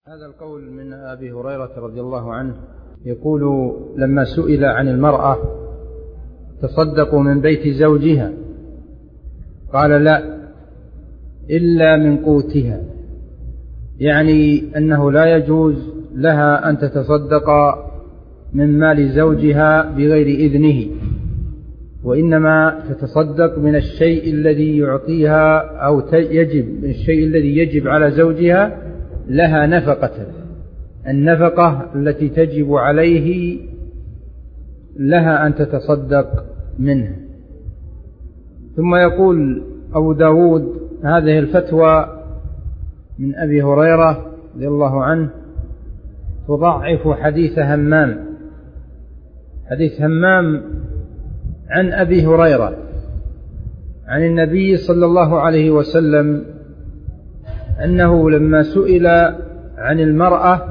هذا القول من أبي هريرة رضي الله عنه يقول: لما سئل عن المرأة تصدق من بيت زوجها قال: لا، إلا من قوتها، يعني أنه لا يجوز لها أن تتصدق من مال زوجها بغير إذنه، وإنما تتصدق من الشيء الذي يعطيها أو من الشيء الذي يجب على زوجها لها نفقة، النفقة التي تجب عليه لها أن تتصدق منه. ثم يقول أبو داود: هذه الفتوى من أبي هريرة رضي الله عنه تضعف حديث همام. حديث همام عن أبي هريرة عن النبي صلى الله عليه وسلم أنه لما سئل عن المرأة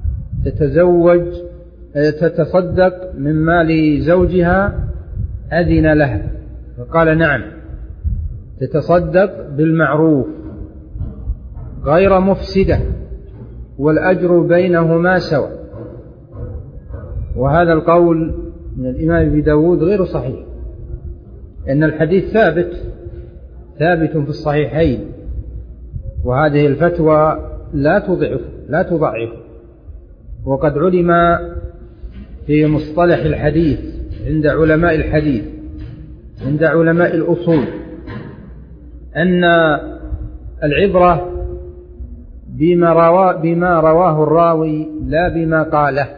تتصدق من مال زوجها أذن لها، فقال: نعم، تتصدق بالمعروف غير مفسدة والأجر بينهما سواء. وهذا القول من الإمام أبي داود غير صحيح، إن الحديث ثابت في الصحيحين، وهذه الفتوى لا تضعف. وقد علم في مصطلح الحديث عند علماء الحديث عند علماء الأصول أن العبرة بما رواه الراوي لا بما قاله،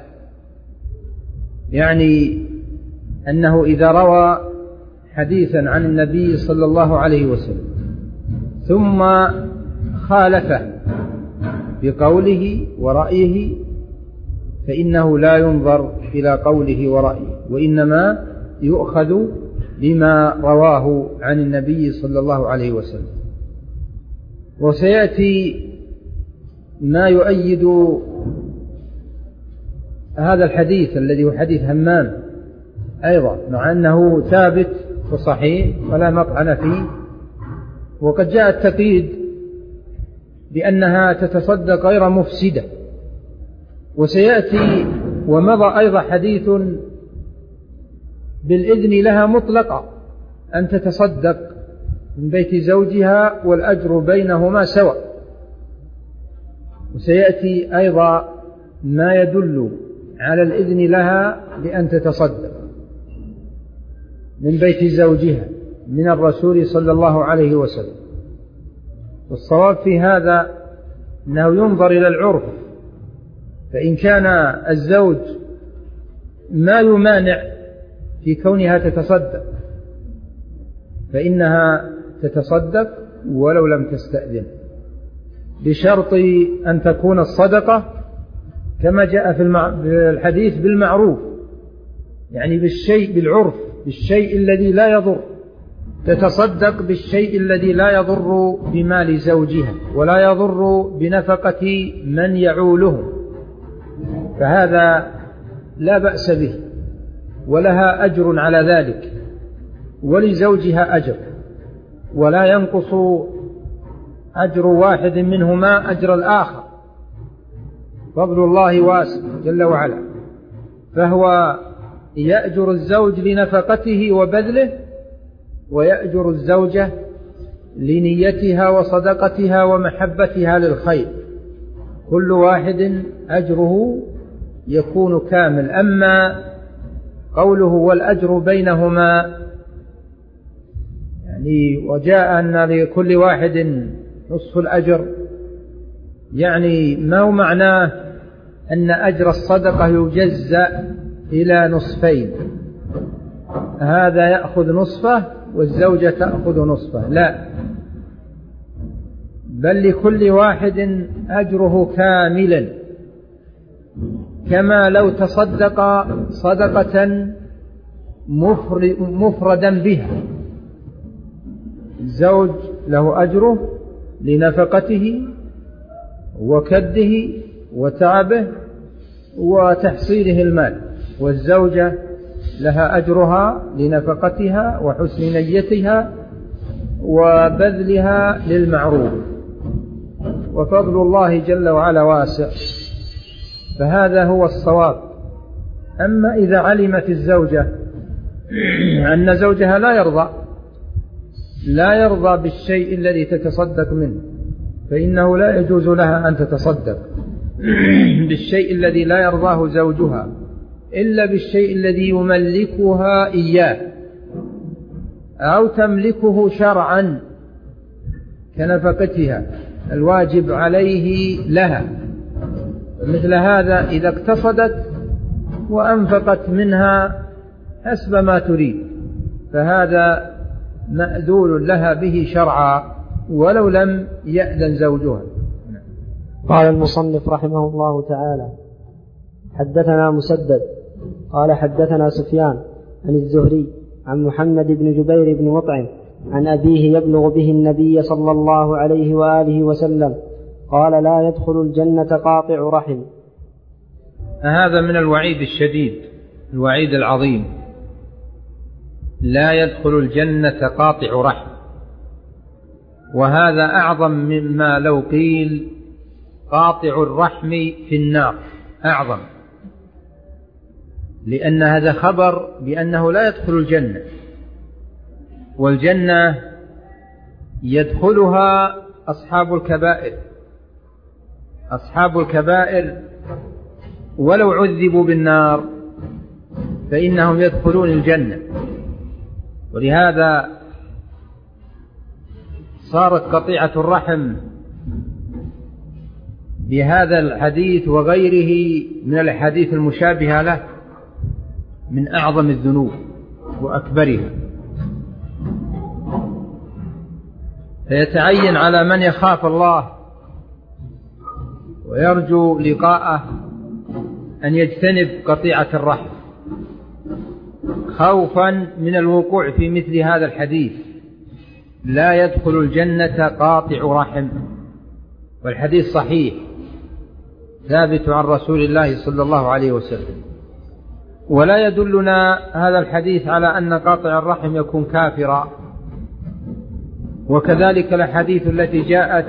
يعني أنه إذا روى حديثا عن النبي صلى الله عليه وسلم ثم خالفه بقوله ورأيه فإنه لا ينظر إلى قوله ورأيه، وإنما يؤخذ بما رواه عن النبي صلى الله عليه وسلم. وسيأتي ما يؤيد هذا الحديث الذي هو حديث همام أيضا، مع أنه ثابت وصحيح ولا مطعن فيه، وقد جاء التقييد بأنها تتصدق غير مفسدة. وسيأتي ومضى أيضا حديث بالإذن لها مطلقة أن تتصدق من بيت زوجها والأجر بينهما سواء. وسيأتي أيضا ما يدل على الإذن لها بأن تتصدق من بيت زوجها من الرسول صلى الله عليه وسلم. والصواب في هذا أنه ينظر إلى العرف، فإن كان الزوج ما يمانع في كونها تتصدق فإنها تتصدق ولو لم تستأذن، بشرط أن تكون الصدقة كما جاء في الحديث بالمعروف، يعني بالعرف، بالشيء الذي لا يضر. تتصدق بالشيء الذي لا يضر بمال زوجها ولا يضر بنفقة من يعوله، فهذا لا بأس به، ولها أجر على ذلك، ولزوجها أجر، ولا ينقص أجر واحد منهما أجر الآخر، فضل الله واسع جل وعلا. فهو يأجر الزوج لنفقته وبذله، ويأجر الزوجة لنيتها وصدقتها ومحبتها للخير، كل واحد أجره يكون كامل. أما قوله والأجر بينهما، يعني وجاء أن لكل واحد نصف الأجر، يعني ما هو معناه أن أجر الصدقة يجزأ إلى نصفين، هذا يأخذ نصفه والزوجة تأخذ نصفه، لا، بل لكل واحد أجره كاملا، كما لو تصدق صدقة مفردا بها. الزوج له أجره لنفقته وكده وتعبه وتحصيله المال، والزوجة لها أجرها لنفقتها وحسن نيتها وبذلها للمعروف. وفضل الله جل وعلا واسع، فهذا هو الصواب. أما إذا علمت الزوجة أن زوجها لا يرضى بالشيء الذي تتصدق منه، فإنه لا يجوز لها أن تتصدق بالشيء الذي لا يرضاه زوجها إلا بالشيء الذي يملكها إياه أو تملكه شرعا كنفقتها الواجب عليه لها. مثل هذا إذا اقتصدت وأنفقت منها حسب ما تريد فهذا مأذون لها به شرعا ولو لم يأذن زوجها. قال المصنف رحمه الله تعالى: حدثنا مسدد قال حدثنا سفيان عن الزهري عن محمد بن جبير بن مطعم عن أبيه يبلغ به النبي صلى الله عليه وآله وسلم قال: لا يدخل الجنة قاطع رحم. هذا من الوعيد الشديد، الوعيد العظيم، لا يدخل الجنة قاطع رحم. وهذا أعظم مما لو قيل قاطع الرحم في النار، أعظم، لأن هذا خبر بأنه لا يدخل الجنة، والجنة يدخلها أصحاب الكبائر. أصحاب الكبائر ولو عذبوا بالنار فإنهم يدخلون الجنة. ولهذا صارت قطيعة الرحم بهذا الحديث وغيره من الحديث المشابهة له من أعظم الذنوب وأكبرها. فيتعين على من يخاف الله ويرجو لقاءه أن يجتنب قطيعة الرحم خوفا من الوقوع في مثل هذا الحديث: لا يدخل الجنة قاطع رحم. والحديث صحيح ثابت عن رسول الله صلى الله عليه وسلم. ولا يدلنا هذا الحديث على أن قاطع الرحم يكون كافرا، وكذلك الحديث التي جاءت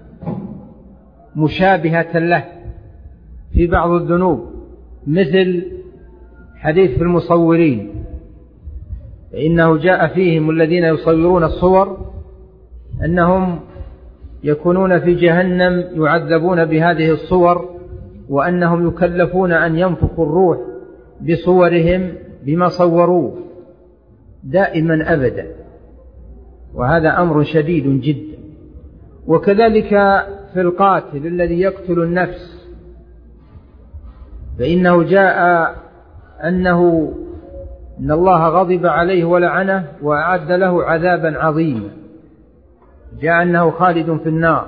مشابهة له في بعض الذنوب مثل حديث في المصورين، فإنه جاء فيهم الذين يصورون الصور أنهم يكونون في جهنم يعذبون بهذه الصور، وأنهم يكلفون أن ينفخوا الروح بصورهم بما صوروه دائما أبدا، وهذا أمر شديد جدا. وكذلك في القاتل الذي يقتل النفس، فإنه جاء أن الله غضب عليه ولعنه وأعد له عذابا عظيما، جاء أنه خالد في النار.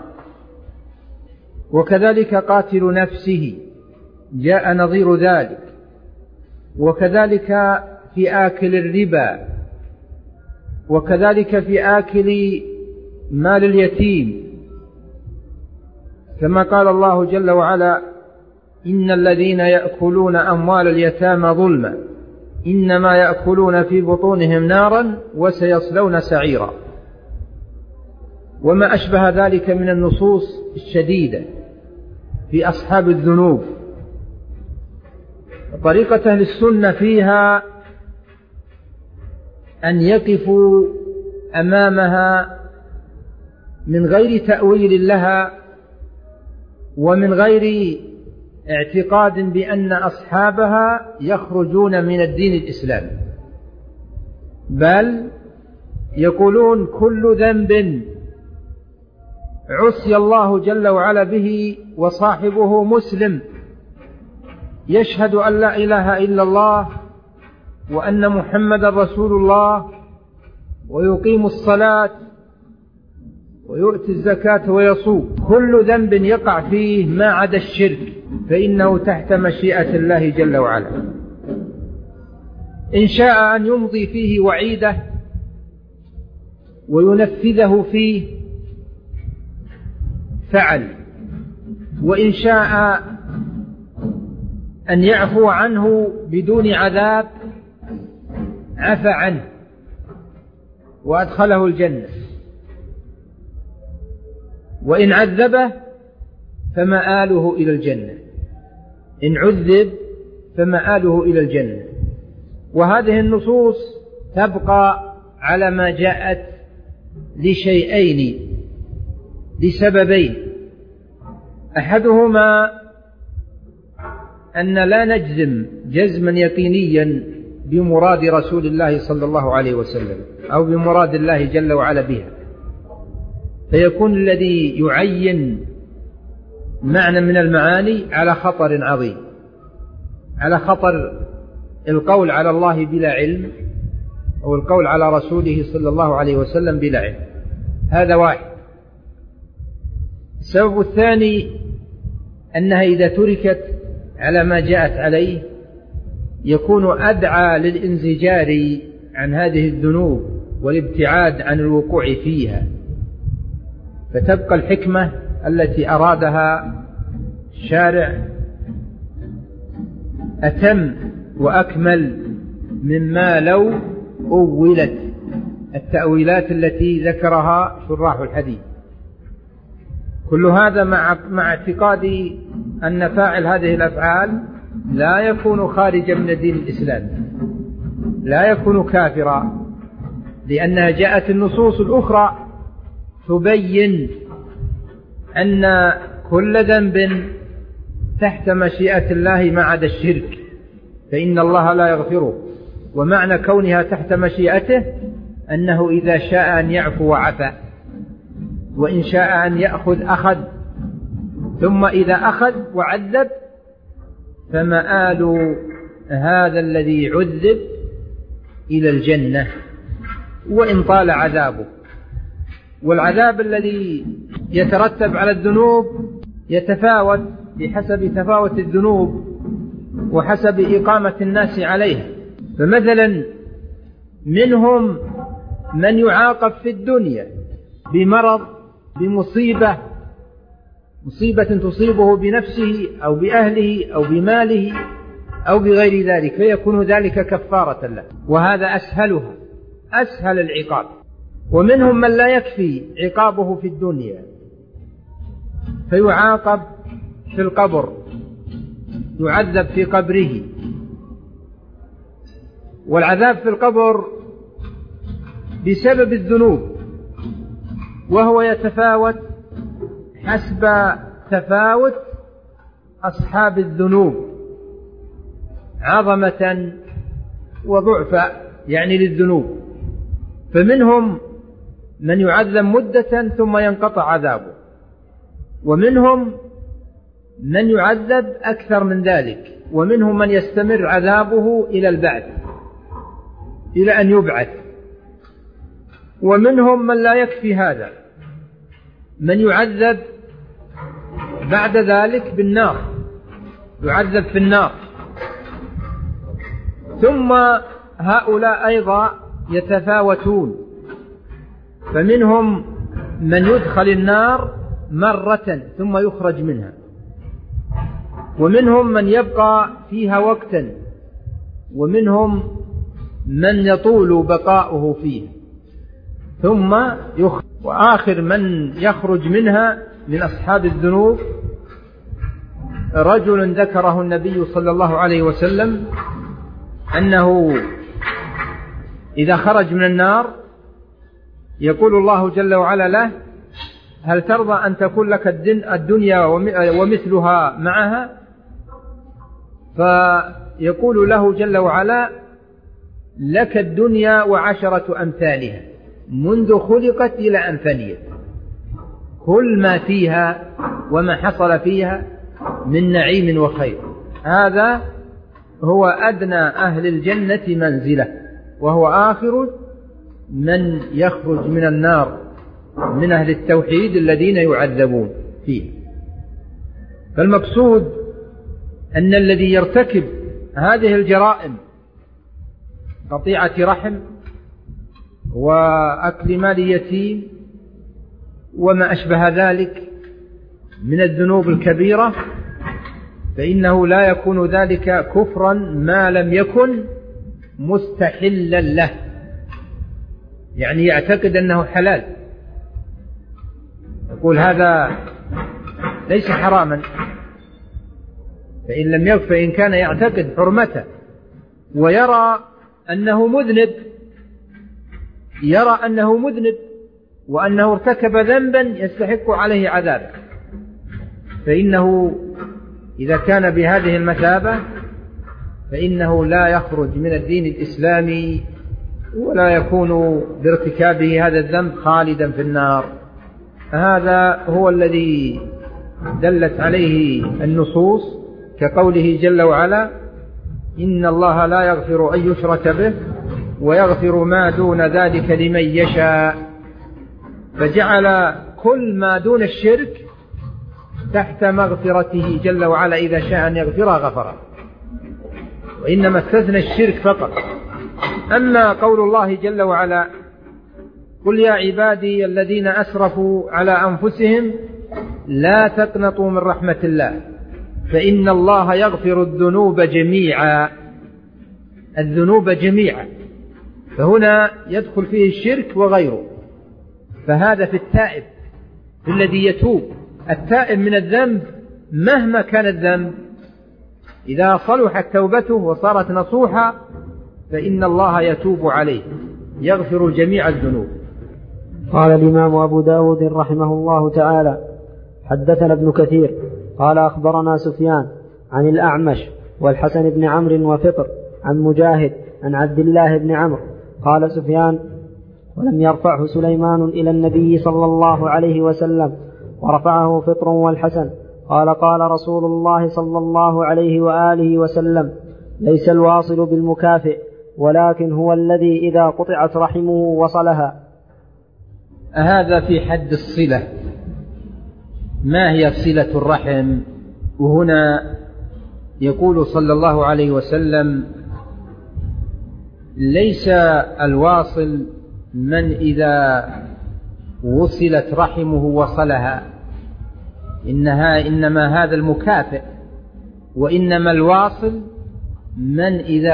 وكذلك قاتل نفسه جاء نظير ذلك. وكذلك في آكل الربا، وكذلك في آكل مال اليتيم، كما قال الله جل وعلا: إن الذين يأكلون أموال اليتامى ظلما إنما يأكلون في بطونهم نارا وسيصلون سعيرا. وما أشبه ذلك من النصوص الشديدة في أصحاب الذنوب. طريقة أهل السنة فيها أن يقفوا أمامها من غير تأويل لها ومن غير اعتقاد بأن أصحابها يخرجون من الدين الإسلامي، بل يقولون: كل ذنب عصي الله جل وعلا به وصاحبه مسلم يشهد أن لا إله إلا الله وأن محمد رسول الله ويقيم الصلاة ويؤتي الزكاة ويصوم، كل ذنب يقع فيه ما عدا الشرك فإنه تحت مشيئة الله جل وعلا. إن شاء أن يمضي فيه وعيده وينفذه فيه فعل، وإن شاء أن يعفو عنه بدون عذاب عفى عنه وأدخله الجنة، وإن عذبه فمآله إلى الجنة، إن عذب فمآله إلى الجنة. وهذه النصوص تبقى على ما جاءت لشيئين، لسببين: أحدهما أن لا نجزم جزما يقينيا بمراد رسول الله صلى الله عليه وسلم أو بمراد الله جل وعلا بها، فيكون الذي يعين معنى من المعاني على خطر عظيم، على خطر القول على الله بلا علم أو القول على رسوله صلى الله عليه وسلم بلا علم. هذا واحد. السبب الثاني أنها إذا تركت على ما جاءت عليه يكون أدعى للانزجار عن هذه الذنوب والابتعاد عن الوقوع فيها، فتبقى الحكمة التي أرادها الشارع أتم وأكمل مما لو أولت التأويلات التي ذكرها شراح الحديث. كل هذا مع اعتقاد أن فاعل هذه الأفعال لا يكون خارجا من دين الإسلام، لا يكون كافرا، لأنها جاءت النصوص الأخرى تبين أن كل ذنب تحت مشيئة الله ما عدا الشرك فإن الله لا يغفره. ومعنى كونها تحت مشيئته أنه إذا شاء أن يعفو عفا، وإن شاء أن يأخذ أخذ، ثم إذا أخذ وعذب فمآل هذا الذي عذب إلى الجنة وإن طال عذابه. والعذاب الذي يترتب على الذنوب يتفاوت بحسب تفاوت الذنوب وحسب إقامة الناس عليها. فمثلا منهم من يعاقب في الدنيا بمرض، بمصيبة تصيبه بنفسه أو بأهله أو بماله أو بغير ذلك، فيكون ذلك كفارة له، وهذا أسهلها، أسهل العقاب. ومنهم من لا يكفي عقابه في الدنيا فيعاقب في القبر، يعذب في قبره. والعذاب في القبر بسبب الذنوب، وهو يتفاوت حسب تفاوت أصحاب الذنوب عظمة وضعفا، يعني للذنوب. فمنهم من يعذب مدة ثم ينقطع عذابه، ومنهم من يعذب أكثر من ذلك، ومنهم من يستمر عذابه إلى البعث، إلى أن يبعث. ومنهم من لا يكفي هذا، من يعذب بعد ذلك بالنار، يعذب في النار. ثم هؤلاء أيضا يتفاوتون، فمنهم من يدخل النار مرة ثم يخرج منها، ومنهم من يبقى فيها وقتا، ومنهم من يطول بقاؤه فيه ثم يخرج. وآخر من يخرج منها من أصحاب الذنوب رجل ذكره النبي صلى الله عليه وسلم أنه إذا خرج من النار يقول الله جل وعلا له: هل ترضى أن تكون لك الدنيا ومثلها معها؟ فيقول له جل وعلا: لك الدنيا وعشرة أمثالها منذ خلقت إلى أن فنيت، كل ما فيها وما حصل فيها من نعيم وخير. هذا هو أدنى أهل الجنة منزلة، وهو آخر من يخرج من النار من أهل التوحيد الذين يعذبون فيه. فالمقصود أن الذي يرتكب هذه الجرائم، قطيعة رحم وأكل مال يتيم وما أشبه ذلك من الذنوب الكبيرة، فإنه لا يكون ذلك كفرا ما لم يكن مستحلا له، يعني يعتقد أنه حلال، يقول هذا ليس حراما، فإن لم يغفر فإن كان يعتقد حرمته ويرى أنه مذنب وأنه ارتكب ذنبا يستحق عليه عذاب، فإنه إذا كان بهذه المثابة فإنه لا يخرج من الدين الإسلامي ولا يكون بارتكابه هذا الذنب خالدا في النار. هذا هو الذي دلت عليه النصوص، كقوله جل وعلا: إن الله لا يغفر أن يشرك به ويغفر ما دون ذلك لمن يشاء، فجعل كل ما دون الشرك تحت مغفرته جل وعلا، إذا شاء أن يغفره غفره، وإنما استثنى الشرك فقط. أما قول الله جل وعلا: قل يا عبادي الذين أسرفوا على أنفسهم لا تقنطوا من رحمة الله فإن الله يغفر الذنوب جميعا، فهنا يدخل فيه الشرك وغيره. فهذا في التائب، في الذي يتوب، التائب من الذنب مهما كان الذنب، إذا صلحت توبته وصارت نصوحا فإن الله يتوب عليه، يغفر جميع الذنوب. قال الإمام أبو داود رحمه الله تعالى: حدثنا ابن كثير قال أخبرنا سفيان عن الأعمش والحسن بن عمرو وفطر عن مجاهد عن عبد الله بن عمرو قال سفيان: ولم يرفعه سليمان إلى النبي صلى الله عليه وسلم، ورفعه فطر والحسن قال: قال رسول الله صلى الله عليه وآله وسلم: ليس الواصل بالمكافئ، ولكن هو الذي إذا قطعت رحمه وصلها. هذا في حد الصلة. ما هي صلة الرحم؟ وهنا يقول صلى الله عليه وسلم: ليس الواصل من إذا وصلت رحمه وصلها، إنما هذا المكافئ، وإنما الواصل من إذا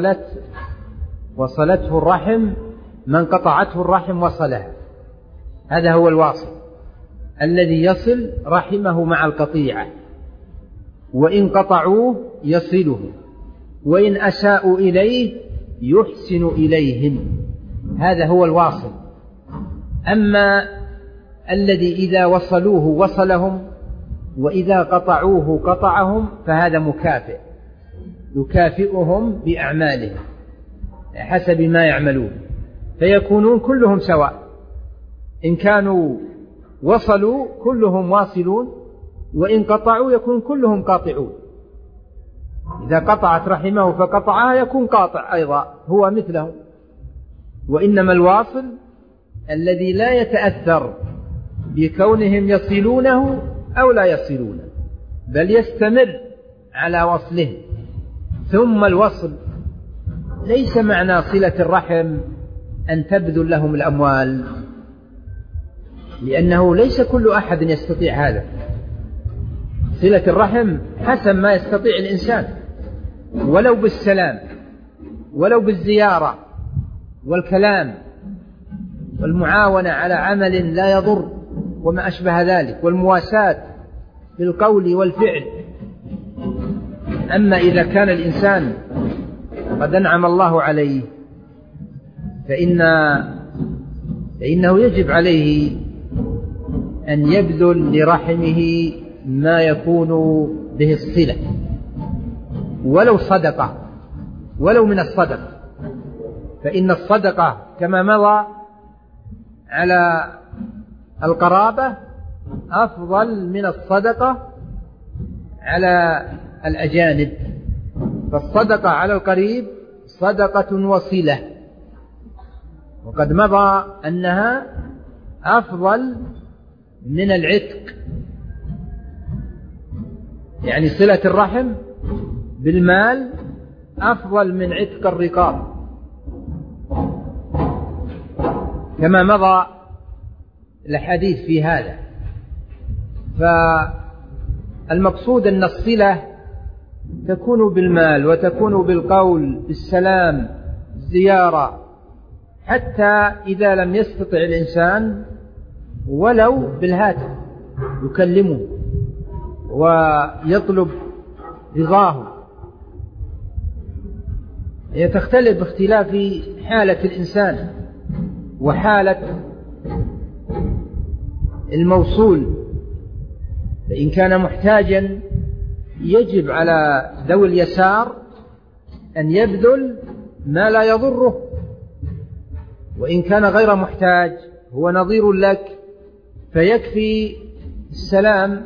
وصلته الرحم، من قطعته الرحم وصلها، هذا هو الواصل الذي يصل رحمه مع القطيعة، وإن قطعوه يصله، وإن أساءوا إليه يحسن إليهم، هذا هو الواصل. أما الذي إذا وصلوه وصلهم وإذا قطعوه قطعهم فهذا مكافئ، يكافئهم بأعمالهم حسب ما يعملون، فيكونون كلهم سواء، إن كانوا وصلوا كلهم واصلون، وإن قطعوا يكون كلهم قاطعون. إذا قطعت رحمه فقطعها يكون قاطع أيضا هو مثله. وإنما الواصل الذي لا يتأثر بكونهم يصلونه أو لا يصلونه، بل يستمر على وصله. ثم الوصل ليس معنى صلة الرحم أن تبذل لهم الأموال، لأنه ليس كل أحد يستطيع هذا. صلة الرحم حسب ما يستطيع الإنسان، ولو بالسلام، ولو بالزيارة والكلام والمعاونة على عمل لا يضر وما أشبه ذلك، والمواساة بالقول والفعل. أما إذا كان الإنسان قد أنعم الله عليه فإنه يجب عليه أن يبذل لرحمه ما يكون به الصلة، ولو صدقة، ولو من الصدقة، فإن الصدقة كما مضى على القرابة أفضل من الصدقة على الأجانب. فالصدقة على القريب صدقة وصلة، وقد مضى أنها أفضل من العتق، يعني صلة الرحم بالمال أفضل من عتق الرقاب، كما مضى الحديث في هذا. فالمقصود أن الصلة تكون بالمال، وتكون بالقول، بالسلام، الزيارة، حتى إذا لم يستطع الإنسان ولو بالهاتف يكلمه ويطلب رضاهم. هي تختلف باختلاف حالة الإنسان وحالة الموصول. فإن كان محتاجا يجب على ذوي اليسار أن يبذل ما لا يضره، وإن كان غير محتاج هو نظير لك فيكفي السلام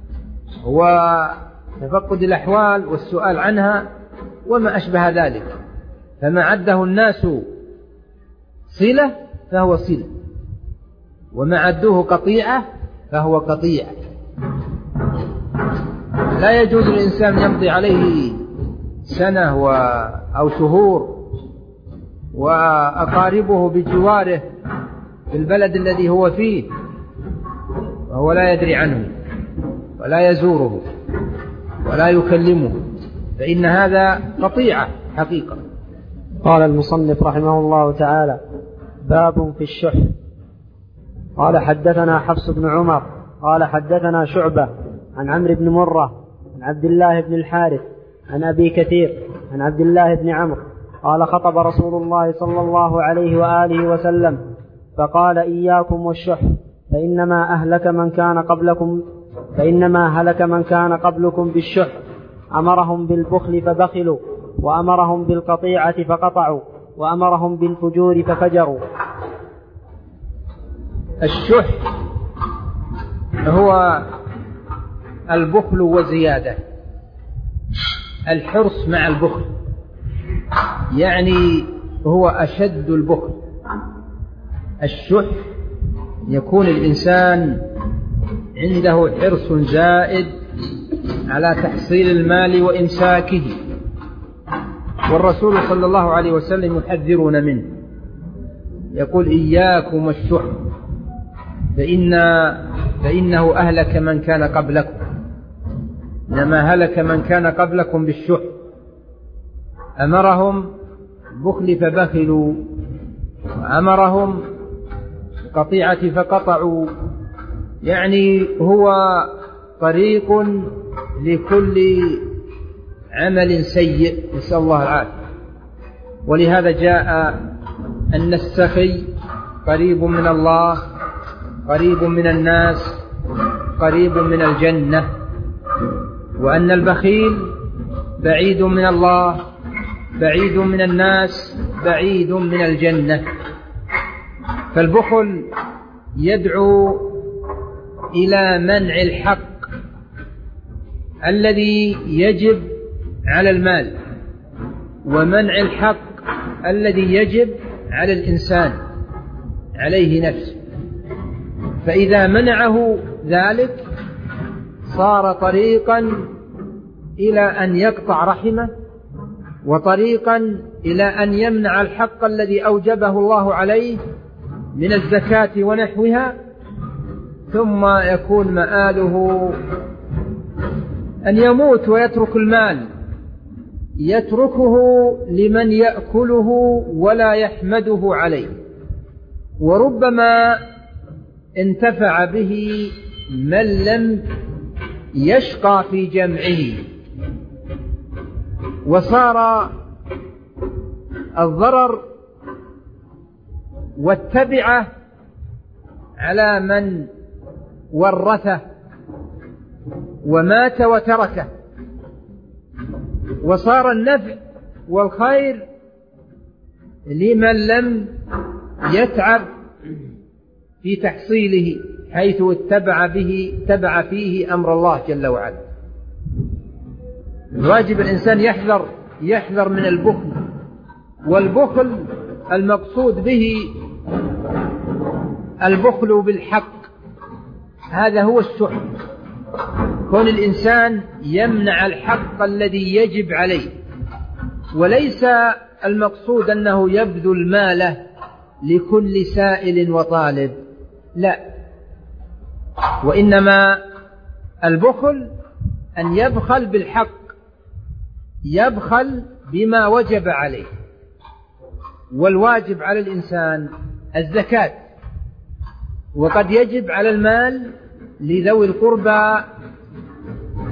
وتفقد الأحوال والسؤال عنها وما أشبه ذلك. فما عده الناس صلة فهو صلة، وما عدوه قطيعة فهو قطيعة. لا يجوز للإنسان يمضي عليه سنة أو شهور وأقاربه بجواره في البلد الذي هو فيه وهو لا يدري عنه ولا يزوره ولا يكلمه، فإن هذا قطيعة حقيقة. قال المصنف رحمه الله تعالى: باب في الشح. قال حدثنا حفص بن عمر قال حدثنا شعبة عن عمرو بن مرة عن عبد الله بن الحارث عن أبي كثير عن عبد الله بن عمرو قال: خطب رسول الله صلى الله عليه وآله وسلم فقال: إياكم والشح فإنما هلك من كان قبلكم بالشح. أمرهم بالبخل فبخلوا، وأمرهم بالقطيعة فقطعوا، وأمرهم بالفجور ففجروا. الشح هو البخل وزيادة، الحرص مع البخل، يعني هو أشد البخل. الشح يكون الإنسان عنده حرص زائد على تحصيل المال وإمساكه، والرسول صلى الله عليه وسلم يحذرون منه، يقول: إياكم الشح فإنه أهلك من كان قبلكم. إنما هلك من كان قبلكم بالشح. أمرهم بخل فبخلوا، وأمرهم قطيعة فقطعوا، يعني هو طريق لكل عمل سيء، نسأل الله العافية. ولهذا جاء أن السخي قريب من الله، قريب من الناس، قريب من الجنة، وأن البخيل بعيد من الله، بعيد من الناس، بعيد من الجنة. فالبخل يدعو إلى منع الحق الذي يجب على المال، ومنع الحق الذي يجب على الإنسان عليه نفسه. فإذا منعه ذلك صار طريقا إلى أن يقطع رحمه، وطريقا إلى أن يمنع الحق الذي أوجبه الله عليه من الزكاة ونحوها، ثم يكون مآله أن يموت ويترك المال، يتركه لمن يأكله ولا يحمده عليه، وربما انتفع به من لم يشقى في جمعه، وصار الضرر والتبعة على من ورثه ومات وتركه، وصار النفع والخير لمن لم يتعب في تحصيله، حيث اتبع فيه أمر الله جل وعلا. الواجب الإنسان يحذر من البخل، والبخل المقصود به البخل بالحق، هذا هو الشح. كون الإنسان يمنع الحق الذي يجب عليه، وليس المقصود أنه يبذل ماله لكل سائل وطالب، لا، وإنما البخل أن يبخل بالحق، يبخل بما وجب عليه. والواجب على الإنسان الزكاة، وقد يجب على المال لذوي القربى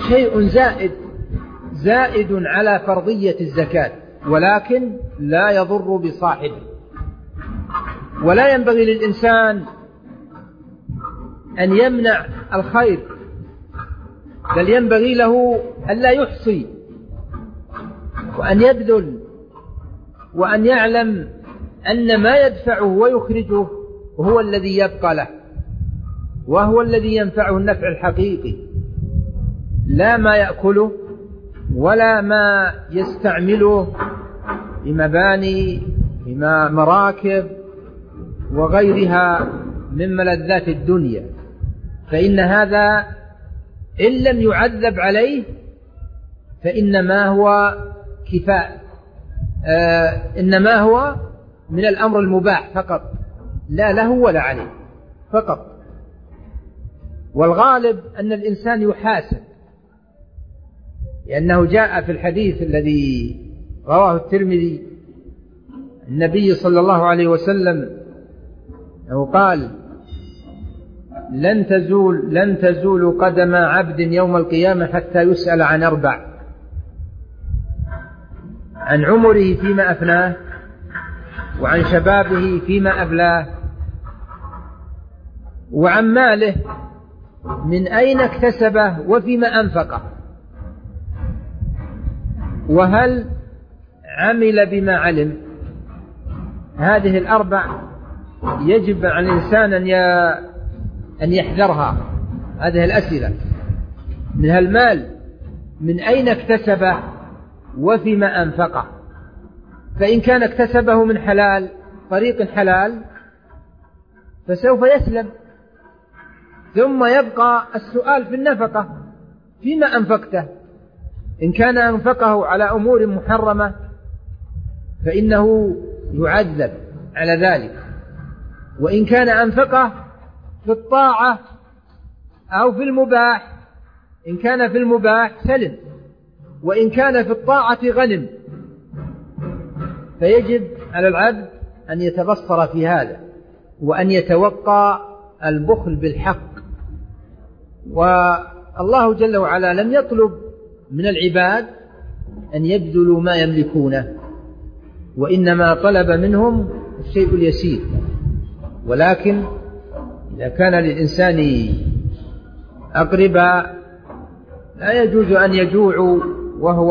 شيء زائد على فرضية الزكاة، ولكن لا يضر بصاحبه. ولا ينبغي للإنسان أن يمنع الخير، بل ينبغي له أن لا يحصي، وأن يبذل، وأن يعلم أن ما يدفعه ويخرجه هو الذي يبقى له، وهو الذي ينفعه النفع الحقيقي، لا ما يأكله ولا ما يستعمله في مباني، في مراكب وغيرها من ملذات الدنيا، فإن هذا إن لم يعذب عليه فإنما هو كفاء، إنما هو من الأمر المباح فقط، لا له ولا عليه فقط. والغالب أن الإنسان يحاسب، لأنه جاء في الحديث الذي رواه الترمذي النبي صلى الله عليه وسلم قال: لن تزول قدم عبد يوم القيامة حتى يسأل عن 4: عن عمره فيما أفناه، وعن شبابه فيما أبلاه، وعن ماله من أين اكتسبه وفيما أنفقه، وهل عمل بما علم. هذه ال4 يجب على الإنسان أن يحذرها، هذه الأسئلة: من المال من أين اكتسبه وفيما أنفقه. فإن كان اكتسبه من حلال، طريق حلال، فسوف يسلم. ثم يبقى السؤال في النفقة: فيما أنفقته. إن كان أنفقه على أمور محرمة فإنه يعذب على ذلك، وإن كان أنفقه في الطاعة أو في المباح، إن كان في المباح سلم، وإن كان في الطاعة غنم. فيجب على العبد أن يتبصر في هذا، وأن يتوقى البخل بالحق. والله جل وعلا لم يطلب من العباد أن يبذلوا ما يملكونه، وإنما طلب منهم الشيء اليسير. ولكن إذا كان للإنسان أقرباء لا يجوز أن يجوعوا وهو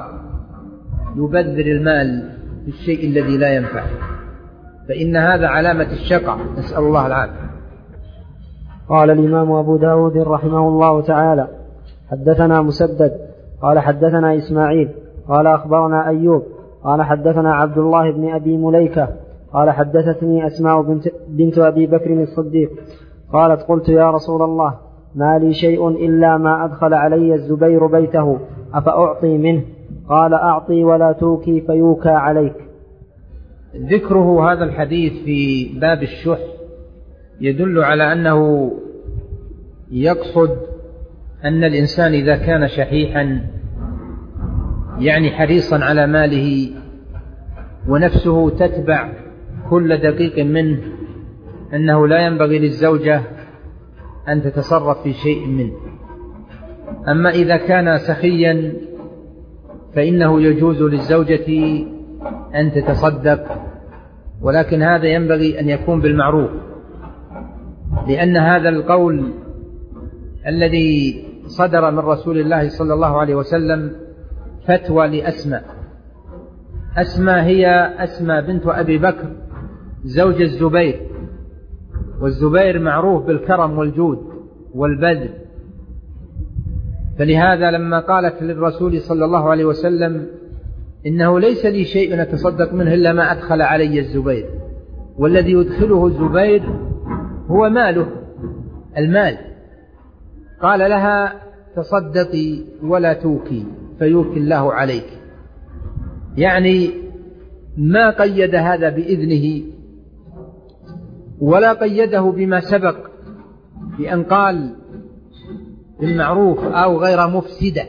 يبذر المال في الشيء الذي لا ينفع، فإن هذا علامة الشقاء، نسأل الله العافية. قال الإمام أبو داود رحمه الله تعالى: حدثنا مسدد قال حدثنا إسماعيل قال أخبرنا أيوب قال حدثنا عبد الله بن أبي مليكة قال حدثتني أسماء بنت أبي بكر الصديق قالت: قلت يا رسول الله، ما لي شيء إلا ما أدخل علي الزبير بيته، أفأعطي منه؟ قال: أعطي ولا توكي فيوكى عليك. ذكره هذا الحديث في باب الشح يدل على أنه يقصد أن الإنسان إذا كان شحيحا، يعني حريصا على ماله، ونفسه تتبع كل دقيق منه، أنه لا ينبغي للزوجة أن تتصرف في شيء منه. أما إذا كان سخيا فإنه يجوز للزوجة أن تتصدق، ولكن هذا ينبغي أن يكون بالمعروف، لأن هذا القول الذي صدر من رسول الله صلى الله عليه وسلم فتوى لأسماء. أسماء هي أسماء بنت أبي بكر زوج الزبير، والزبير معروف بالكرم والجود والبذل، فلهذا لما قالت للرسول صلى الله عليه وسلم: إنه ليس لي شيء أتصدق منه إلا ما أدخل علي الزبير، والذي يدخله الزبير هو ماله، المال، قال لها: تصدقي ولا توكي فيوكي الله عليك. يعني ما قيد هذا بإذنه، ولا قيده بما سبق بأن قال بالمعروف أو غير مفسدة،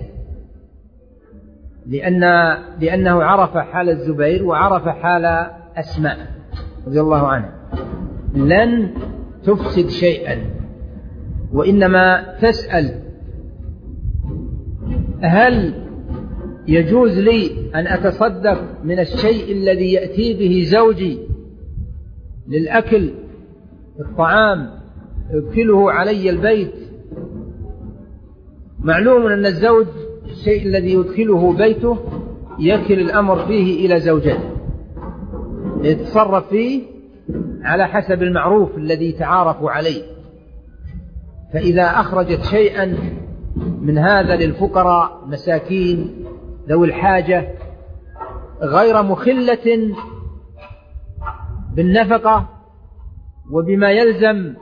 لأنه عرف حال الزبير وعرف حال أسماء رضي الله عنها. لن تفسد شيئا، وإنما تسأل هل يجوز لي أن أتصدق من الشيء الذي يأتي به زوجي للأكل، الطعام يدخله علي البيت؟ معلوم أن الزوج الشيء الذي يدخله بيته يكل الأمر فيه إلى زوجته يتصرف فيه على حسب المعروف الذي تعارفوا عليه. فإذا أخرجت شيئا من هذا للفقراء مساكين ذوي الحاجة غير مخلة بالنفقة وبما يلزم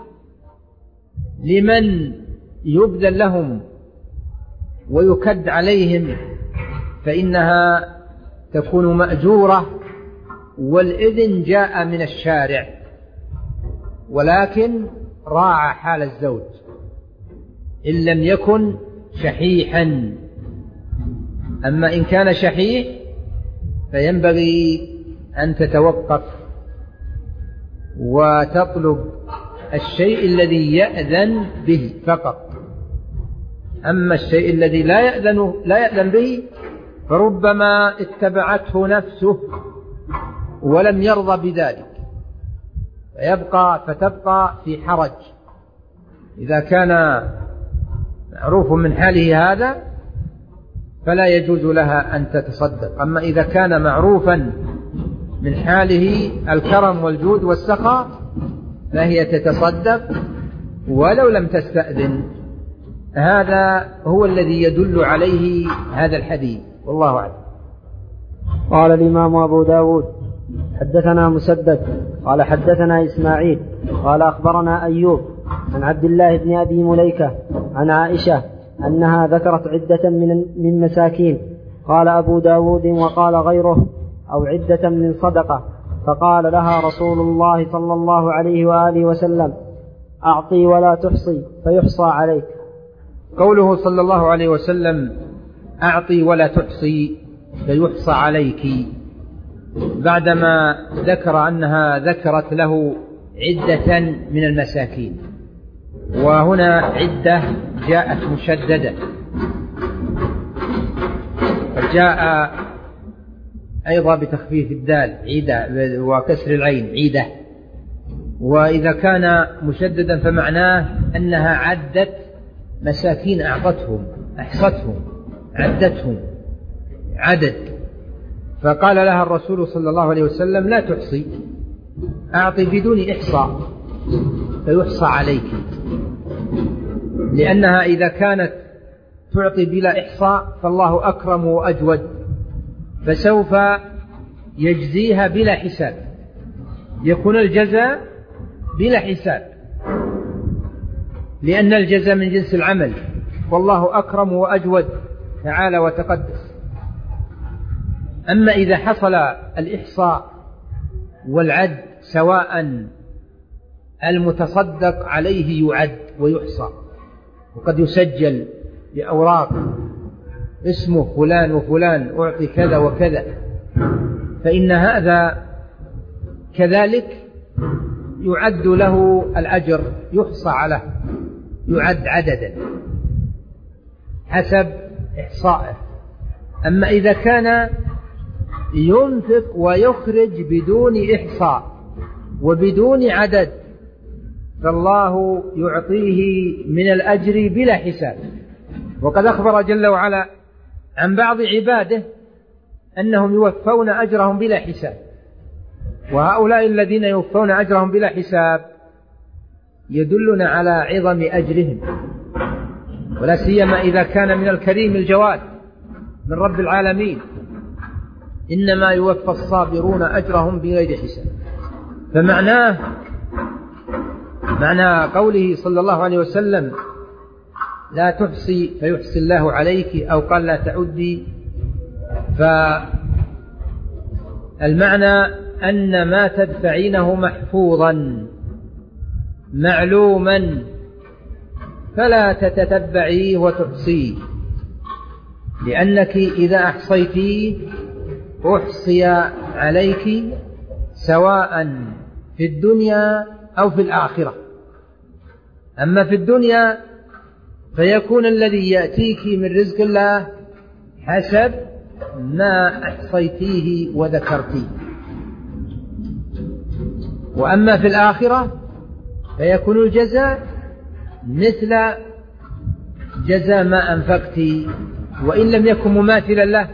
لمن يبذل لهم ويكد عليهم، فإنها تكون مأجورة، والإذن جاء من الشارع، ولكن راعى حال الزوج إن لم يكن شحيحا. أما إن كان شحيح فينبغي أن تتوقف وتطلب الشيء الذي يأذن به فقط. أما الشيء الذي لا يأذن به فربما اتبعته نفسه ولم يرضى بذلك فتبقى في حرج. إذا كان معروف من حاله هذا فلا يجوز لها أن تتصدق. أما إذا كان معروفا من حاله الكرم والجود والسخاء فهي تتصدق ولو لم تستأذن. هذا هو الذي يدل عليه هذا الحديث، والله أعلم. قال الإمام أبو داود حدثنا مسدد قال حدثنا إسماعيل قال أخبرنا أيوب عن عبد الله بن أبي مليكة عن عائشة أنها ذكرت عدة من مساكين. قال أبو داود وقال غيره أو عدة من صدقة، فقال لها رسول الله صلى الله عليه وآله وسلم أعطي ولا تحصي فيحصى عليك. قوله صلى الله عليه وسلم أعطي ولا تحصي فيحصى عليك بعدما ذكر أنها ذكرت له عدة من المساكين، وهنا عدة جاءت مشددة، جاء أيضا بتخفيف الدال عيدة وكسر العين عيدة. وإذا كان مشددا فمعناه أنها عدت مساكين أعطتهم أحصتهم عدتهم عدد. فقال لها الرسول صلى الله عليه وسلم لا تحصي، أعطي بدون إحصاء فيحصى عليك، لأنها إذا كانت تعطي بلا إحصاء فالله أكرم وأجود، فسوف يجزيها بلا حساب، يكون الجزاء بلا حساب، لأن الجزاء من جنس العمل، والله أكرم وأجود تعالى وتقدس. أما إذا حصل الإحصاء والعد سواء المتصدق عليه يعد ويحصى، وقد يسجل بأوراق اسمه فلان وفلان أعطي كذا وكذا، فإن هذا كذلك يعد له الأجر يحصى عليه، يعد عددا حسب إحصائه. أما إذا كان ينفق ويخرج بدون إحصاء وبدون عدد فالله يعطيه من الأجر بلا حساب. وقد أخبر جل وعلا عن بعض عباده أنهم يوفون أجرهم بلا حساب، وهؤلاء الذين يوفون أجرهم بلا حساب يدلنا على عظم أجرهم، ولا سيما إذا كان من الكريم الجواد من رب العالمين، إنما يوفى الصابرون أجرهم بغير حساب. معنى قوله صلى الله عليه وسلم لا تحصي فيحصي الله عليك، أو قال لا تعدي، فالمعنى أن ما تدفعينه محفوظا معلوما فلا تتتبعيه وتحصيه، لأنك إذا أحصيتيه أحصي عليك سواء في الدنيا أو في الآخرة. أما في الدنيا فيكون الذي يأتيك من رزق الله حسب ما أحصيتيه وذكرتيه. وأما في الآخرة فيكون الجزاء مثل جزاء ما أنفقت، وإن لم يكن مماثلا له،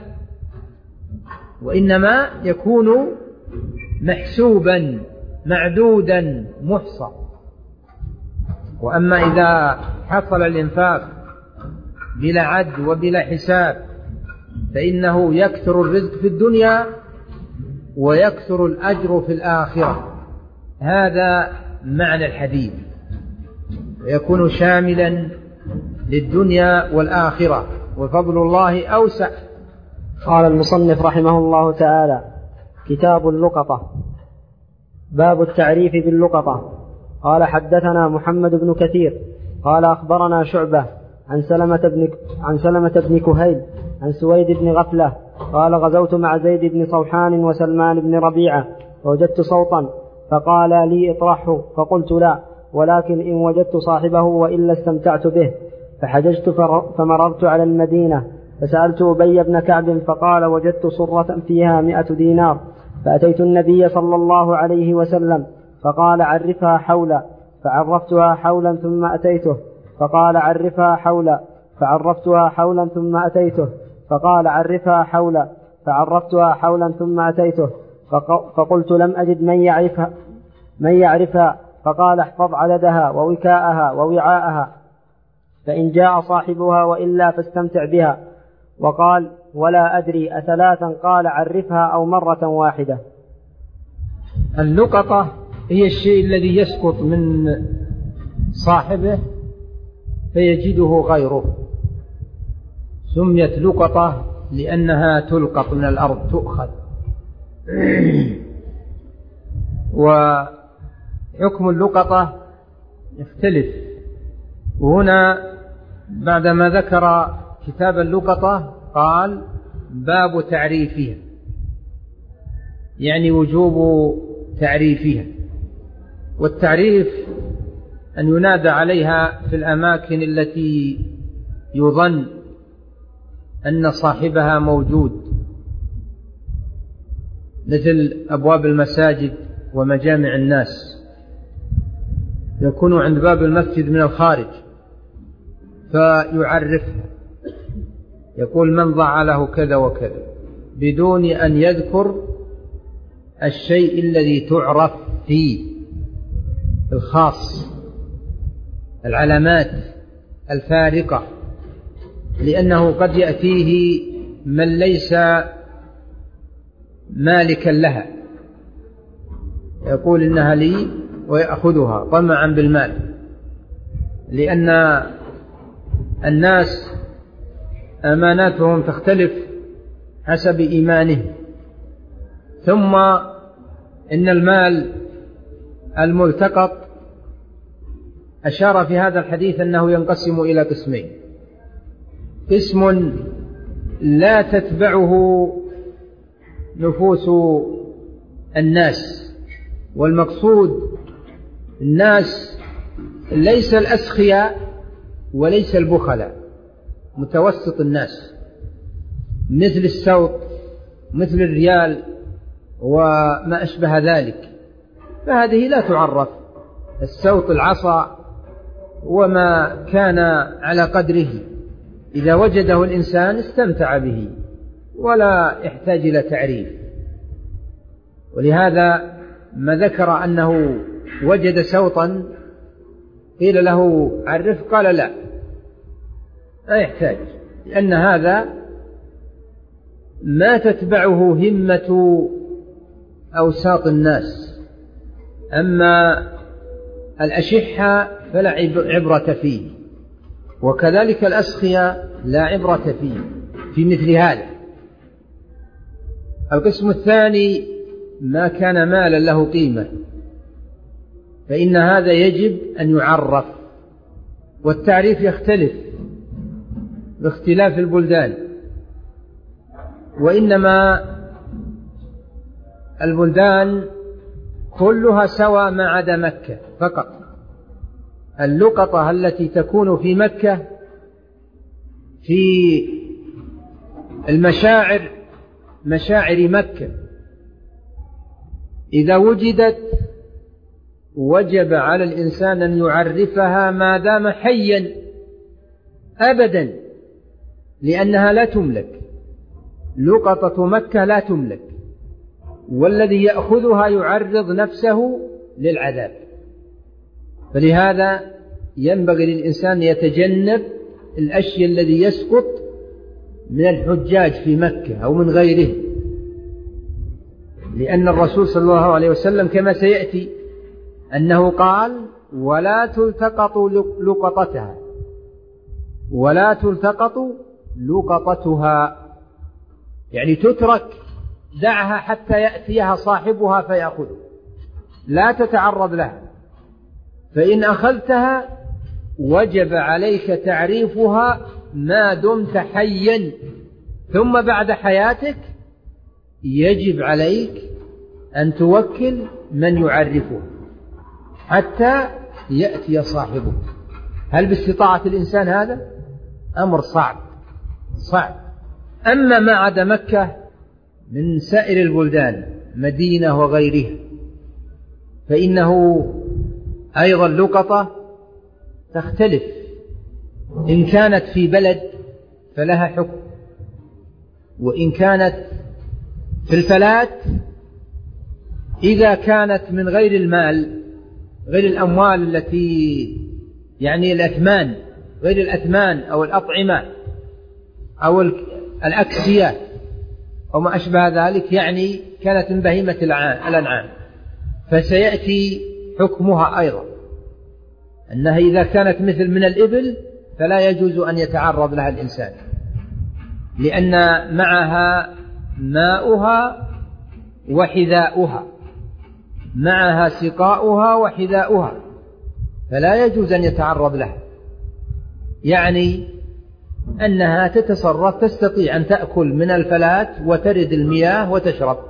وإنما يكون محسوبا معدودا محصى. وأما إذا حصل الإنفاق بلا عد وبلا حساب فإنه يكثر الرزق في الدنيا ويكثر الأجر في الآخرة. هذا معنى الحديث، ويكون شاملا للدنيا والآخرة، وفضل الله أوسع. قال المصنف رحمه الله تعالى: كتاب اللقطة. باب التعريف باللقطة. قال: حدثنا محمد بن كثير قال: أخبرنا شعبة عن سلمة بن كهيل عن سويد بن غفلة قال: غزوت مع زيد بن صوحان وسلمان بن ربيعة ووجدت صوتا فقال لي: اطرحه، فقلت: لا، ولكن إن وجدت صاحبه وإلا استمتعت به. فحججت فمررت على المدينة فسألت أبي بن كعب فقال: وجدت صرة فيها 100 دينار. فأتيت النبي صلى الله عليه وسلم فقال: عرفها حولا. فعرفتها حولا ثم أتيته فقال: عرفها حولا. فعرفتها حولا ثم أتيته فقال: عرفها حولا. فعرفتها حولا ثم أتيته فقلت: لم أجد من يعرفها. فقال: احفظ عددها ووكاءها ووعاءها، فإن جاء صاحبها وإلا فاستمتع بها. وقال: ولا أدري أثلاثا قال: عرفها أو مرة واحدة. اللقطة هي الشيء الذي يسقط من صاحبه فيجده غيره، سميت لقطة لأنها تلقط من الأرض، تؤخذ. وحكم اللقطة يختلف. وهنا بعدما ذكر كتاب اللقطة قال: باب تعريفها، يعني وجوب تعريفها. والتعريف أن ينادى عليها في الأماكن التي يظن أن صاحبها موجود، مثل أبواب المساجد ومجامع الناس، يكون عند باب المسجد من الخارج فيعرفها، يقول: من ضاع له كذا وكذا، بدون أن يذكر الشيء الذي تعرف فيه الخاص، العلامات الفارقة، لأنه قد يأتيه من ليس مالكا لها يقول: إنها لي، ويأخذها طمعا بالمال، لأن الناس أماناتهم تختلف حسب إيمانه. ثم إن المال الملتقط أشار في هذا الحديث أنه ينقسم إلى قسمين: قسم لا تتبعه نفوس الناس، والمقصود الناس ليس الأسخياء وليس البخلاء، متوسط الناس، مثل السوط، مثل الريال وما أشبه ذلك، فهذه لا تعرف. السوط العصا وما كان على قدره، إذا وجده الإنسان استمتع به ولا يحتاج إلى تعريف. ولهذا ما ذكر أنه وجد سوطا قيل له: عرف، قال: لا يحتاج، لأن هذا ما تتبعه همة أوساط الناس. أما الأشحة فلا عبرة فيه، وكذلك الأسخياء لا عبرة فيه في مثل هذا. القسم الثاني ما كان مالا له قيمة، فإن هذا يجب أن يعرف. والتعريف يختلف باختلاف البلدان، وإنما البلدان كلها سواء ما عدا مكة فقط. اللقطة التي تكون في مكة في المشاعر، مشاعر مكة إذا وجدت وجب على الإنسان أن يعرفها ما دام حيا أبدا، لأنها لا تملك. لقطة مكة لا تملك، والذي يأخذها يعرض نفسه للعذاب. فلهذا ينبغي للإنسان يتجنب الأشياء الذي يسقط من الحجاج في مكة أو من غيره، لأن الرسول صلى الله عليه وسلم كما سيأتي أنه قال: ولا تلتقط لقطتها، ولا تلتقط لقطتها، يعني تترك، دعها حتى يأتيها صاحبها فيأخذ، لا تتعرض لها، فإن أخذتها وجب عليك تعريفها ما دمت حيا، ثم بعد حياتك يجب عليك أن توكل من يعرفه حتى يأتي صاحبه. هل باستطاعة الإنسان هذا؟ أمر صعب. أما ما عدا مكة من سائر البلدان، مدينة وغيرها، فإنه أيضا اللقطة تختلف. إن كانت في بلد فلها حكم، وإن كانت في الفلات، إذا كانت من غير المال، غير الأموال التي يعني الأثمان، غير الأثمان أو الأطعمة أو الأكسية أو ما أشبه ذلك، يعني كانت من بهيمة الأنعام، فسيأتي حكمها أيضا أنها إذا كانت مثل من الإبل فلا يجوز أن يتعرض لها الإنسان، لأن معها ماؤها وحذاؤها، معها سقاؤها وحذاؤها، فلا يجوز أن يتعرض لها. يعني أنها تتصرف، تستطيع أن تأكل من الفلات وترد المياه وتشرب،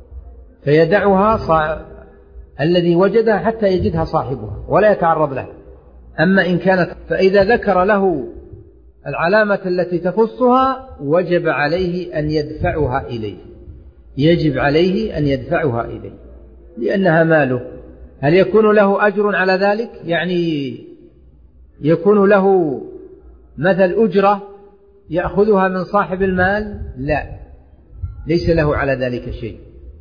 فيدعها الذي وجدها حتى يجدها صاحبها ولا يتعرض لها. أما إن كانت، فإذا ذكر له العلامة التي تخصها وجب عليه أن يدفعها إليه، يجب عليه أن يدفعها إليه لأنها ماله. هل يكون له أجر على ذلك؟ يعني يكون له مثل أجرة يأخذها من صاحب المال؟ لا، ليس له على ذلك شيء،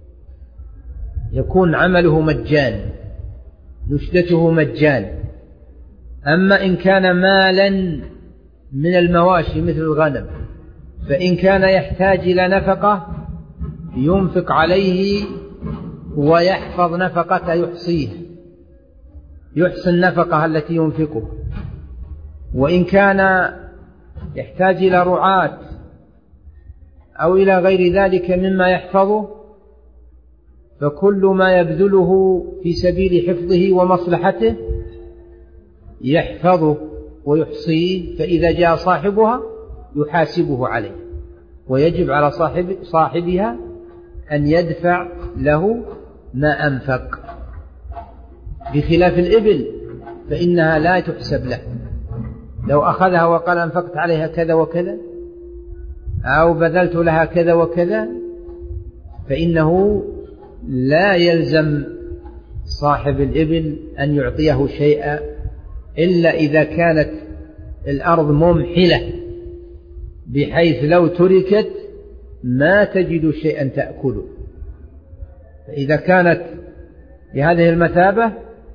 يكون عمله مجان، نشدته مجان. أما إن كان مالا من المواشي مثل الغنم، فإن كان يحتاج إلى نفقة ينفق عليه ويحفظ نفقته، يحصيه، يحصي النفقة التي ينفقه. وإن كان يحتاج إلى رعاة أو إلى غير ذلك مما يحفظه، فكل ما يبذله في سبيل حفظه ومصلحته يحفظه ويحصيه، فإذا جاء صاحبها يحاسبه عليه، ويجب على صاحبها أن يدفع له ما أنفق، بخلاف الإبل فإنها لا تحسب له. لو أخذها وقال أنفقت عليها كذا وكذا أو بذلت لها كذا وكذا، فإنه لا يلزم صاحب الإبل أن يعطيه شيئا إلا إذا كانت الأرض ممحلة بحيث لو تركت ما تجد شيئا تأكله. فإذا كانت بهذه المثابة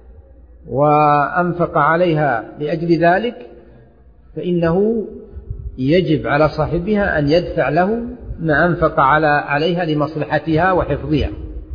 وأنفق عليها لأجل ذلك، فإنه يجب على صاحبها أن يدفع له ما أنفق عليها لمصلحتها وحفظها.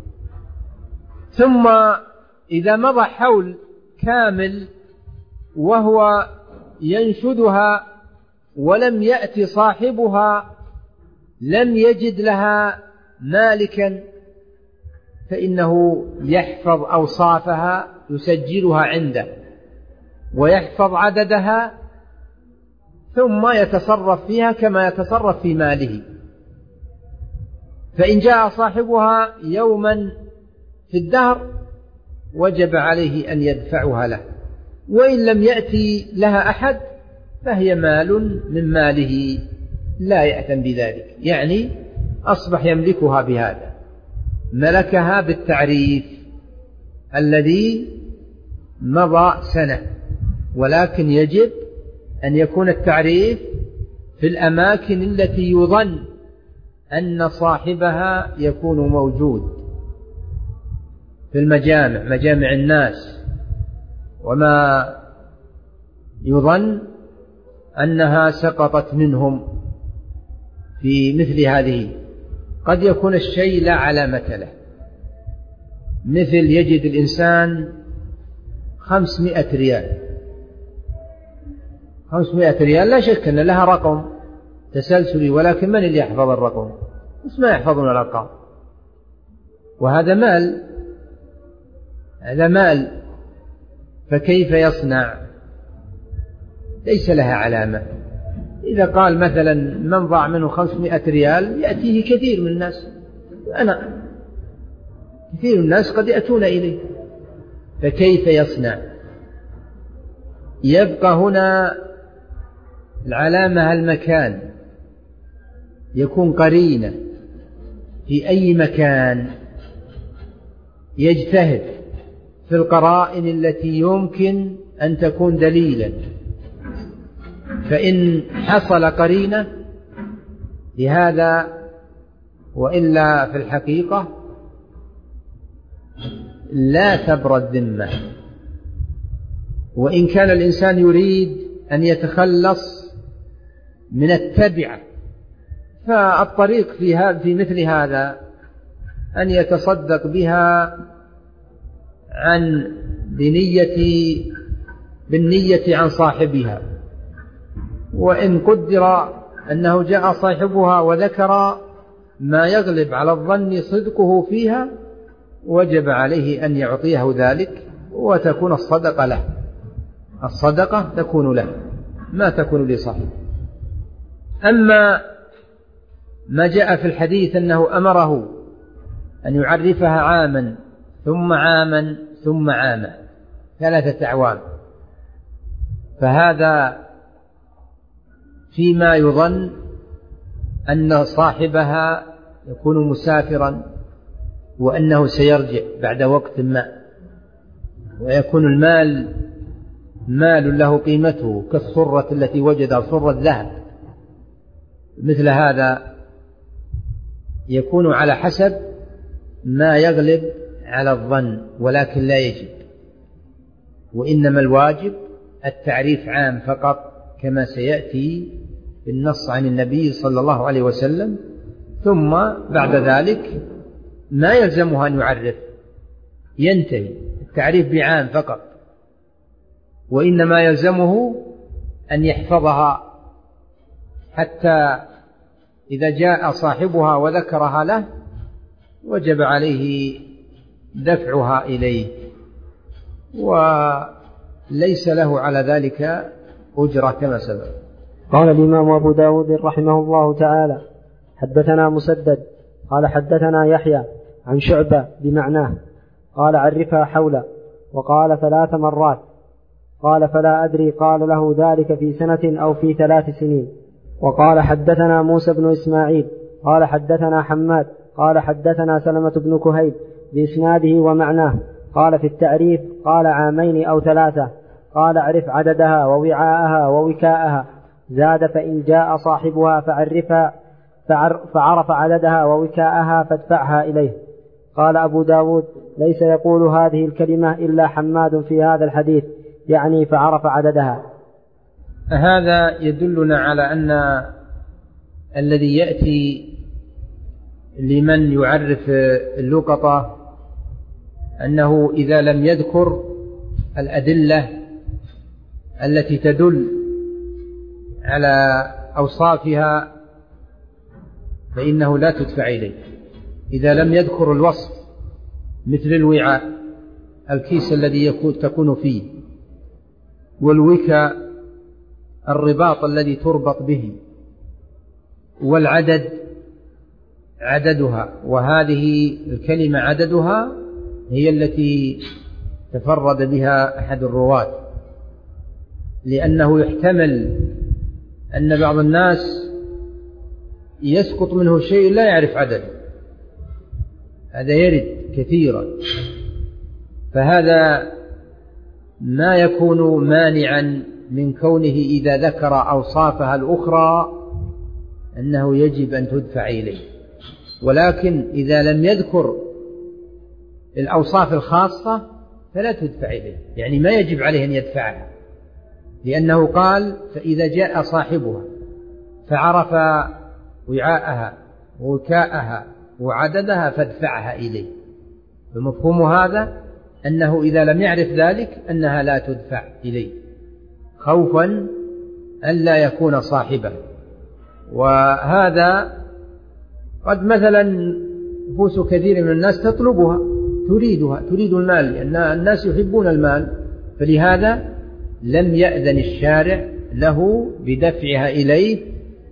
ثم إذا مضى حول كامل وهو ينشدها ولم يأتي صاحبها، لم يجد لها مالكا، فإنه يحفظ أوصافها، يسجلها عنده ويحفظ عددها، ثم يتصرف فيها كما يتصرف في ماله. فإن جاء صاحبها يوما في الدهر وجب عليه أن يدفعها له، وإن لم يأتي لها أحد فهي مال من ماله لا يأتم بذلك، يعني أصبح يملكها بهذا، ملكها بالتعريف الذي مضى سنة، ولكن يجب أن يكون التعريف في الأماكن التي يظن أن صاحبها يكون موجود، في المجامع، مجامع الناس، وما يظن أنها سقطت منهم في مثل هذه. قد يكون الشيء لا علامة له، مثل يجد الإنسان 500 ريال، 500 ريال لا شك أن لها رقم تسلسلي، ولكن من اللي يحفظ الرقم؟ بس ما يحفظون الأرقام، وهذا مال، هذا مال، فكيف يصنع؟ ليس لها علامة. إذا قال مثلا من ضاع منه 500 ريال يأتيه كثير من الناس، كثير من الناس قد يأتون إليه، فكيف يصنع؟ يبقى هنا العلامة المكان، يكون قرينة في أي مكان، يجتهد في القرائن التي يمكن أن تكون دليلا، فإن حصل قرينة لهذا وإلا في الحقيقة لا تبرد ذمة. وإن كان الإنسان يريد أن يتخلص من التبعة، فالطريق في مثل هذا أن يتصدق بها بالنية عن صاحبها، وإن قدر أنه جاء صاحبها وذكر ما يغلب على الظن صدقه فيها، وجب عليه أن يعطيه ذلك، وتكون الصدقة له، الصدقة تكون له ما تكون لصاحبه. أما ما جاء في الحديث أنه أمره أن يعرفها عاما ثم عاما ثم عاما، 3 أعوام، فهذا فيما يظن أن صاحبها يكون مسافرا وأنه سيرجع بعد وقت ما، ويكون المال مال له قيمته كالصرة التي وجدها، صرة ذهب، مثل هذا يكون على حسب ما يغلب على الظن، ولكن لا يجب، وإنما الواجب التعريف عام فقط، كما سيأتي بالنص عن النبي صلى الله عليه وسلم، ثم بعد ذلك ما يلزمها أن يعرف، ينتهي التعريف بعام فقط، وإنما يلزمه أن يحفظها حتى إذا جاء صاحبها وذكرها له وجب عليه دفعها إليه، وليس له على ذلك أجرة كما سبق. قال الإمام أبو داود رحمه الله تعالى: حدثنا مسدد قال حدثنا يحيى عن شعبة بمعناه، قال عرفها حولا، وقال 3 مرات، قال فلا أدري قال له ذلك في سنة أو في 3 سنين. وقال حدثنا موسى بن إسماعيل قال حدثنا حماد قال حدثنا سلمة بن كهيل بإسناده ومعناه، قال في التعريف قال 2 أو 3، قال اعرف عددها ووعاءها ووكاءها، زاد فإن جاء صاحبها فعرفها، فعرف عددها ووكاءها فادفعها إليه. قال أبو داود: ليس يقول هذه الكلمة إلا حماد في هذا الحديث، يعني فعرف عددها. هذا يدلنا على أن الذي يأتي لمن يعرف اللقطة أنه إذا لم يذكر الأدلة التي تدل على أوصافها فإنه لا تدفع إليه. إذا لم يذكر الوصف مثل الوعاء، الكيس الذي تكون فيه، والوكاء الرباط الذي تربط به، والعدد عددها، وهذه الكلمة عددها هي التي تفرد بها أحد الرواة، لأنه يحتمل أن بعض الناس يسقط منه شيء لا يعرف عدده، هذا يرد كثيرا، فهذا ما يكون مانعا من كونه إذا ذكر أوصافها الأخرى أنه يجب أن تدفع إليه. ولكن إذا لم يذكر الأوصاف الخاصة فلا تدفع إليه، يعني ما يجب عليه أن يدفعها، لأنه قال فإذا جاء صاحبها فعرف وعاءها ووكاءها وعددها فادفعها إليه. فمفهوم هذا أنه إذا لم يعرف ذلك أنها لا تدفع إليه خوفا أن لا يكون صاحبه. وهذا قد مثلا نفوس كثير من الناس تطلبها، تريد المال، لأن الناس يحبون المال، فلهذا لم يأذن الشارع له بدفعها إليه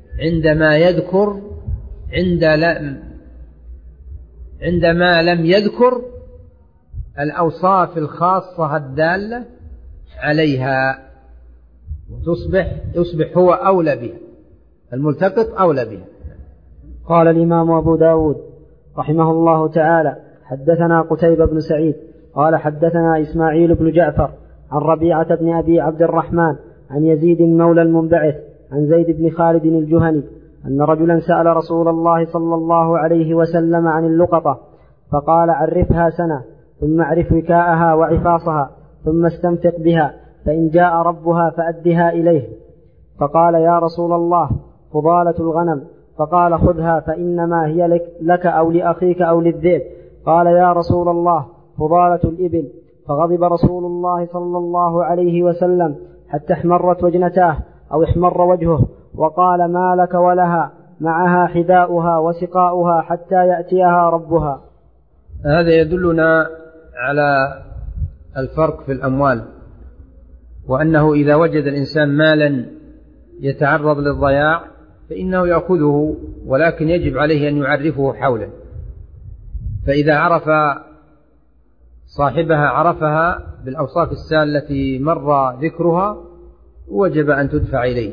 عندما لم يذكر الأوصاف الخاصة الدالة عليها، يصبح هو أولى بها، الملتقط أولى بها. قال الإمام أبو داود رحمه الله تعالى: حدثنا قتيبة بن سعيد قال حدثنا إسماعيل بن جعفر عن ربيعة بن أبي عبد الرحمن عن يزيد مولى المنبعث عن زيد بن خالد الجهني أن رجلا سأل رسول الله صلى الله عليه وسلم عن اللقطة فقال: عرفها سنة، ثم اعرف وكاءها وعفاصها، ثم استنفق بها، فإن جاء ربها فأدها إليه. فقال: يا رسول الله، فضالة الغنم. فقال: خذها فإنما هي لك أو لأخيك أو للذئب. قال: يا رسول الله، فضالة الإبل. فغضب رسول الله صلى الله عليه وسلم حتى احمرت وجنتاه أو احمر وجهه، وقال: ما لك ولها، معها حذاؤها وسقاؤها حتى يأتيها ربها. هذا يدلنا على الفرق في الأموال، وأنه إذا وجد الإنسان مالا يتعرض للضياع فإنه يأخذه، ولكن يجب عليه أن يعرفه حولا، فإذا عرف صاحبها عرفها بالأوصاف التي مر ذكرها وجب أن تدفع إليه.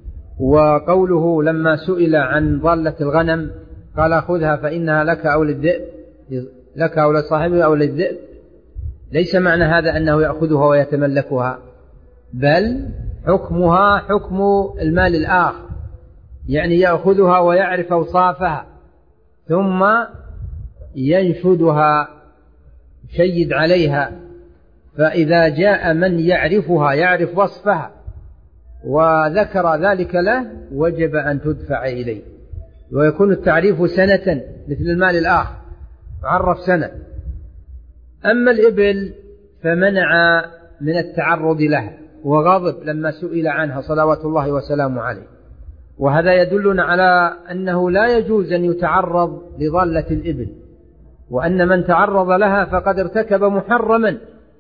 وقوله لما سئل عن ضالة الغنم قال: خذها فإنها لك أو للذئب، لك أو لصاحبها أو للذئب، ليس معنى هذا أنه يأخذها ويتملكها، بل حكمها حكم المال الآخر، يعني يأخذها ويعرف أوصافها ثم ينشدها، يشيد عليها، فإذا جاء من يعرفها يعرف وصفها وذكر ذلك له وجب أن تدفع إليه، ويكون التعريف سنة مثل المال الآخر يعرف سنة. أما الإبل فمنع من التعرض لها وغضب لما سئل عنها صلوات الله وسلامه عليه، وهذا يدلنا على أنه لا يجوز أن يتعرض لضالة الإبل، وأن من تعرض لها فقد ارتكب محرما،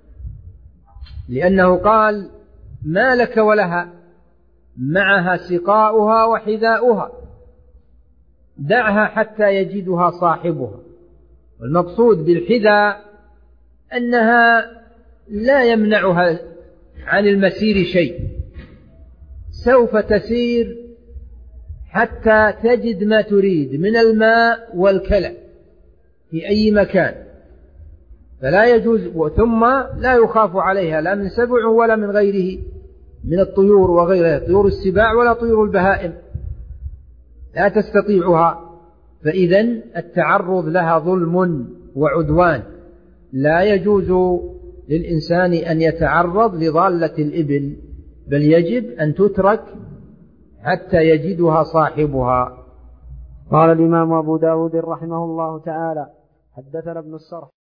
لأنه قال: ما لك ولها، معها سقاؤها وحذاؤها، دعها حتى يجدها صاحبها. والمقصود بالحذاء أنها لا يمنعها عن المسير شيء، سوف تسير حتى تجد ما تريد من الماء والكلى في أي مكان، فلا يجوز، ثم لا يخاف عليها لا من سبع ولا من غيره من الطيور وغيرها، طيور السباع ولا طيور البهائم لا تستطيعها. فإذن التعرض لها ظلم وعدوان، لا يجوز للإنسان أن يتعرض لضالة الإبل، بل يجب أن تترك حتى يجدها صاحبها. قال الإمام أبو داود رحمه الله تعالى: حدثنا ابن الصرح